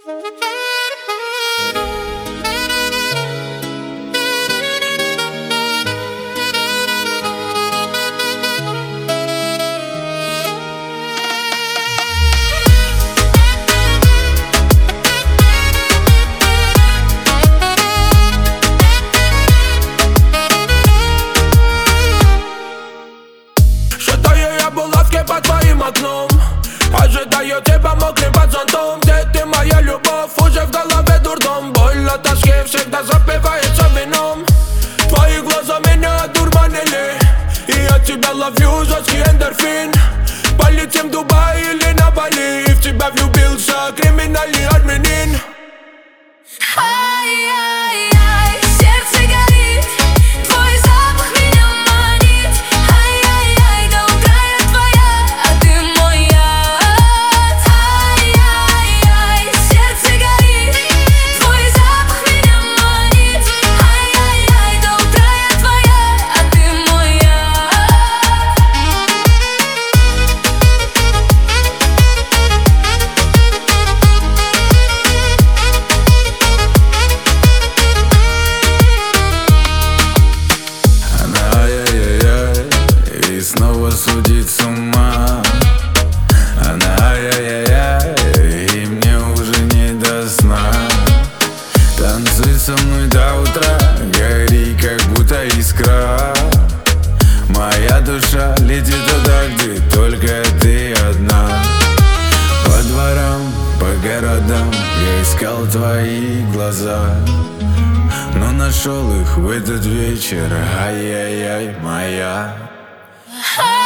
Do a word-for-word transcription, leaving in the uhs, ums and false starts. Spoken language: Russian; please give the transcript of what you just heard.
Под твоим окном ожидаю тебя мокрым под зонтом. Где ты, моя любовь? Уже в голове дурдом. Боль от тоски всегда запивается вином. Твои глаза меня одурманили, и от тебя ловлю жесткий эндорфин. Полетим в Дубай или на Бали, и в тебя влюбился криминальный армянин. Ай-яй-яй, сердце горит, твой запах меня манит. Ай-яй-яй, до утра я твоя, а ты моя. Ай-яй-яй, сердце горит, твой запах меня манит. Ай-яй-яй, до утра я твоя, а ты моя. Снова судит с ума. Она ай-яй-яй, и мне уже не до сна. Танцуй со мной до утра, гори, как будто искра. Моя душа летит туда, где только ты одна. По дворам, по городам я искал твои глаза, но нашел их в этот вечер. Ай-яй-яй, моя. Ай